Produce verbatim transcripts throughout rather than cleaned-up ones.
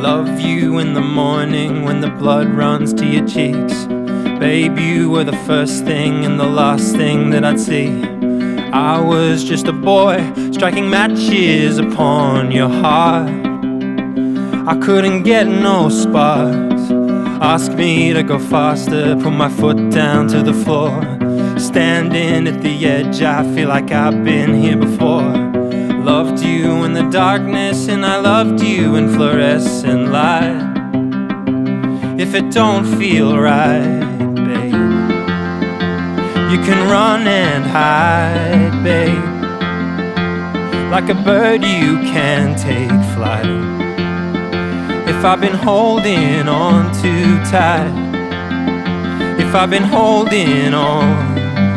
love you in the morning when the blood runs to your cheeks. Babe, you were the first thing and the last thing that I'd see. I was just a boy striking matches upon your heart. I couldn't get no sparks. Ask me to go faster, put my foot down to the floor. Standing at the edge, I feel like I've been here before. Loved you in the darkness and I loved you in fluorescent light. If it don't feel right, babe, you can run and hide, babe. Like a bird you can take flight. If I've been holding on too tight, if I've been holding on.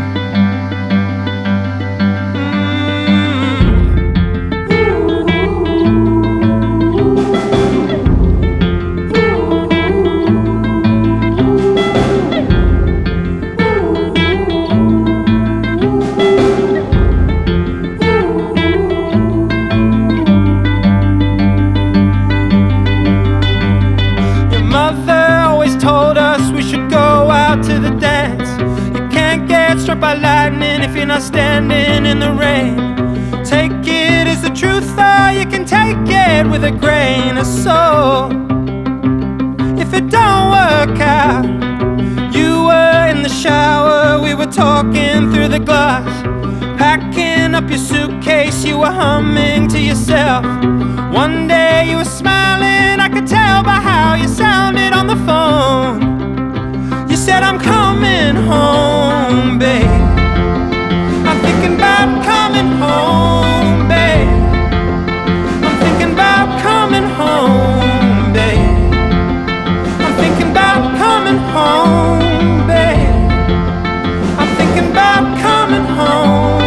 To the dance, you can't get struck by lightning if you're not standing in the rain. Take it as the truth, or you can take it with a grain of salt. If it don't work out, you were in the shower, we were talking through the glass. Packing up your suitcase, you were humming to yourself. One day you were smiling, I could tell by how you sounded on the phone. You said, I'm coming home, babe. I'm thinking about coming home, babe. I'm thinking about coming home, babe. I'm thinking about coming home, babe. I'm thinking about coming home.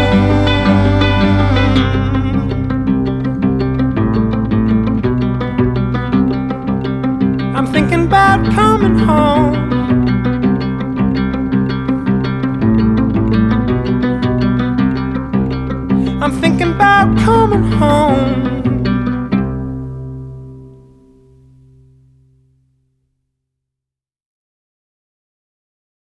I'm thinking about coming home. I'm thinking about coming home.